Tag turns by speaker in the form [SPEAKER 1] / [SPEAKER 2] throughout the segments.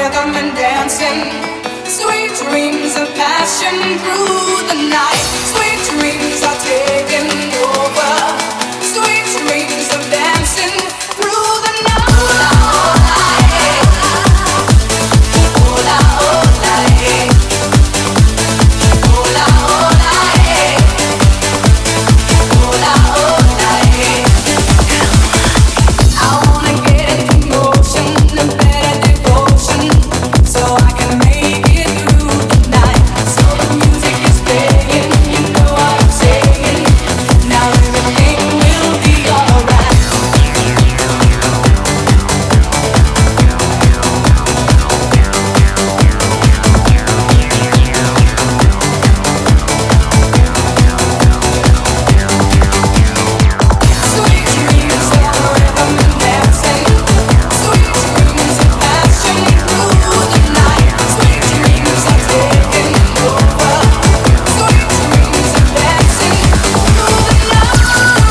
[SPEAKER 1] rhythm and dancing. Sweet dreams of passion through the night. Sweet dreams are taking over. Sweet dreams of dancing through the night. Hola, hola, hey. Hola, hola, hey. Hola, hola, hey. I wanna get into motion, a better devotion, so I can make it through the night. So the music is playing, you know what I'm saying. Now everything will be alright. Sweet dreams of rhythm and dancing. Sweet dreams of passion through the night. Sweet dreams are taking over. Sweet dreams of dancing through the night.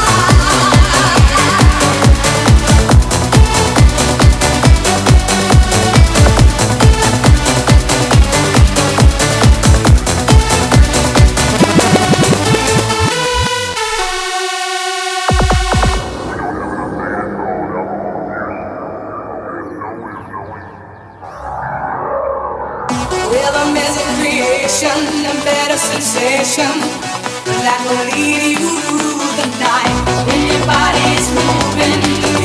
[SPEAKER 1] Rhythm is a creation, a better sensation that will lead you through the night. When your body's moving,